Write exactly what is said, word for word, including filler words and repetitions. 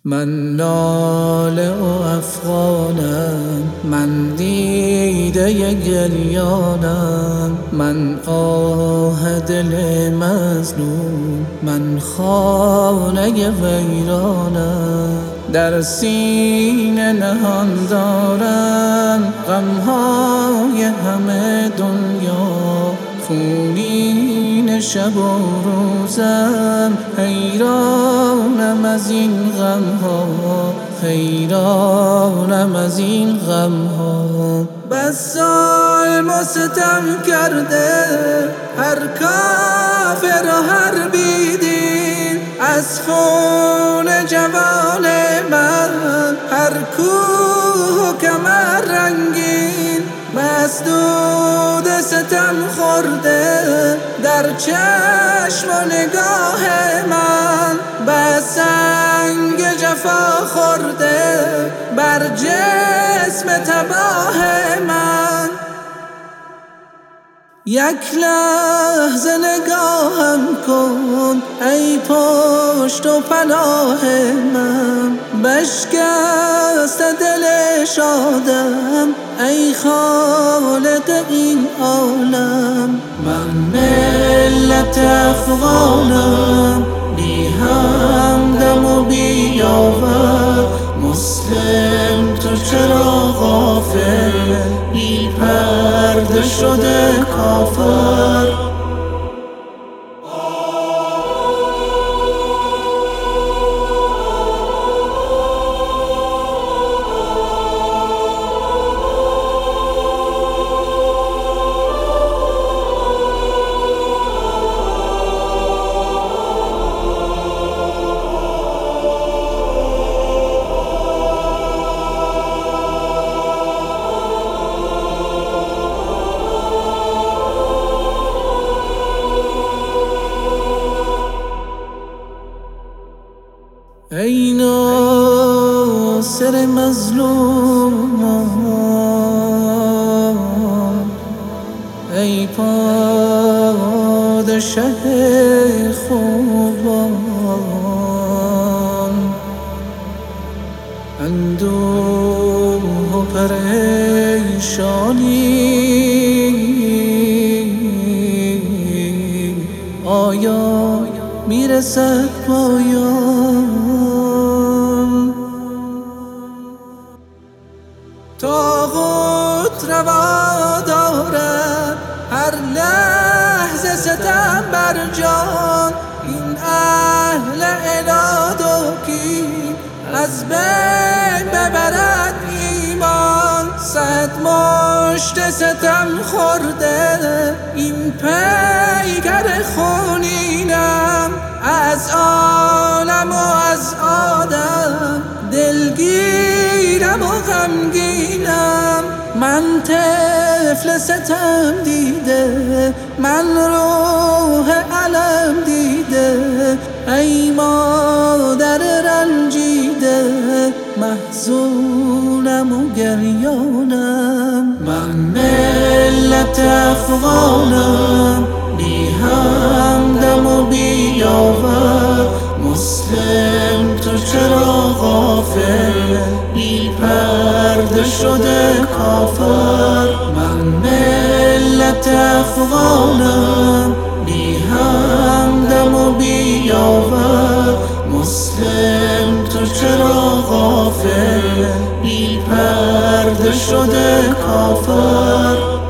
من ناله و افغانم، من دیده گریانم، من آه دل مظلوم، من خانه ویرانم. در سینه نهان دارم غمهای همه دنیا، خونین شب و روزم، حیرانم از این غمها، حیرانم از این غمها. بس ظلم و ستم کرده هر کافر و هر بیدین، از خون جوان من هر کوه و کمر رنگین. بس دود ستم خورده در چشم و نگاه من، بس سنگ جفا خورده بر جسم تباه من. یک لحظه نگاهم کن ای پشت و پناه من، بشکست دل شادم ای خالق این عالم. من ملت افغانم، بی همدم و بی یاور، مسلم تو چرا غافل، بی پرده شده کافر. ای ناصر مظلومان، ای پادشه خوبان، اندوه و پریشانی آیا میرسد پایان؟ طاغوت روا دارد هر لحظه ستم بر جان، این اهل عناد و کین از بین ببرد ایمان. صد مشت ستم خورده این پیکر خونینم، از عالم و از آدم دلگیرم و غمگینم. من طفل ستم دیده، من روح علم دیده، ای مادر رنجیده، محزونم و گریانم. من ملت افغانم، بی همدم و بی یاور، مسلم تو چرا غافل، بی پرده شده کافر. من ملت افغانم، بی همدم و بی یاور، مسلم تو چرا غافل، بی پرده شده کافر.